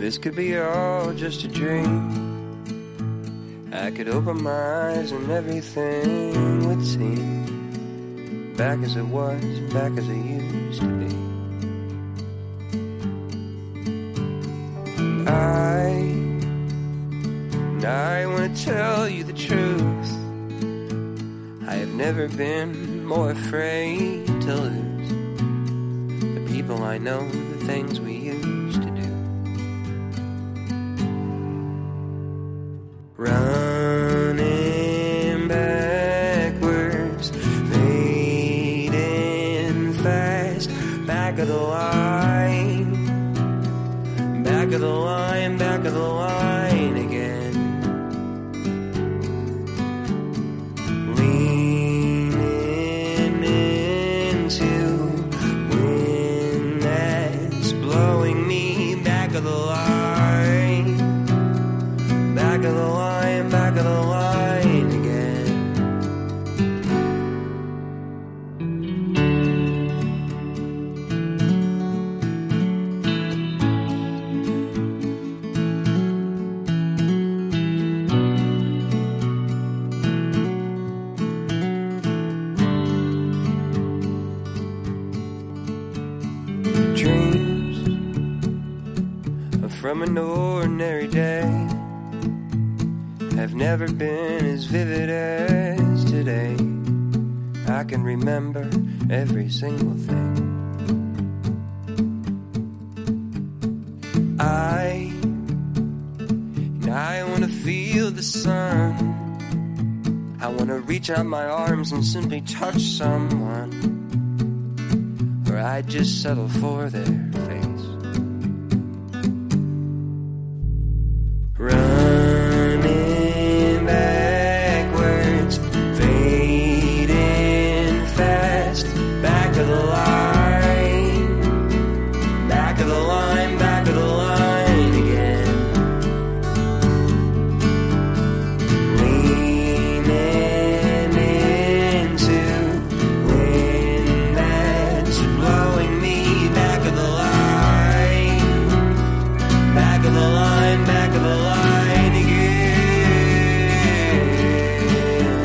this could be all just a dream. I could open my eyes and everything would seem back as it was, back as it used to be. I want to tell you the truth. I have never been more afraid to lose the people I know, the things we used to do. Running backwards, fading fast, back of the line, back of the line, back of the line again. Leaning into wind that's blowing me back of the line, back of the line, back of the line again. Dreams from an ordinary day have never been as vivid as today. I can remember every single thing. I want to feel the sun. I want to reach out my arms and simply touch someone, or I'd just settle for their face. Running backwards, fading fast, back of the line, back of the line, back of the line again. Leaning into wind that's blowing me back of the line, back of the line, back of the line again.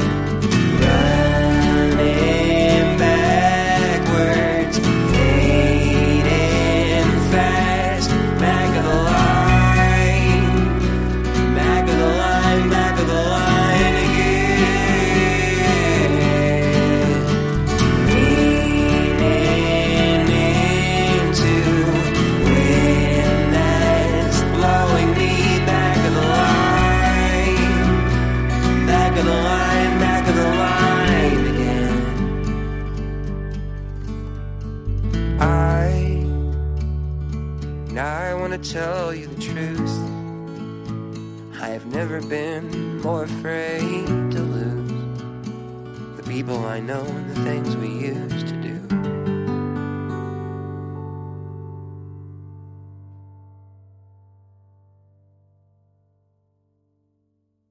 Running backwards, fading fast, back of the line, back of the line, back of the line again. Leaning into wind that's blowing me back of the line, back of the line, back of the line again. I want to tell you the truth. I have never been more afraid to lose the people I know and the things we used to do.